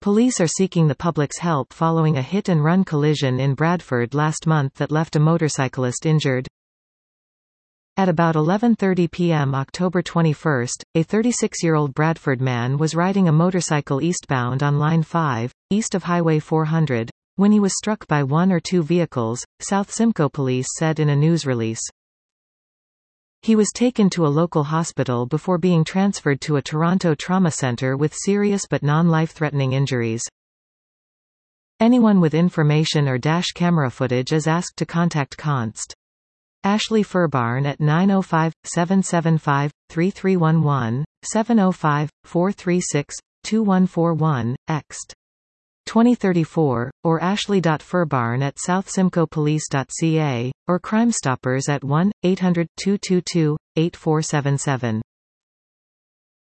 Police are seeking the public's help following a hit-and-run collision in Bradford last month that left a motorcyclist injured. At about 11:30 p.m. October 21, a 36-year-old Bradford man was riding a motorcycle eastbound on Line 5, east of Highway 400, when he was struck by one or two vehicles, South Simcoe Police said in a news release. He was taken to a local hospital before being transferred to a Toronto trauma centre with serious but non-life-threatening injuries. Anyone with information or dash camera footage is asked to contact Const. Ashley Furbarn at 905-775-3311, 705-436-2141, ext. 2034, or ashley.furbarn@southsimcoepolice.ca, or Crime Stoppers at 1-800-222-8477.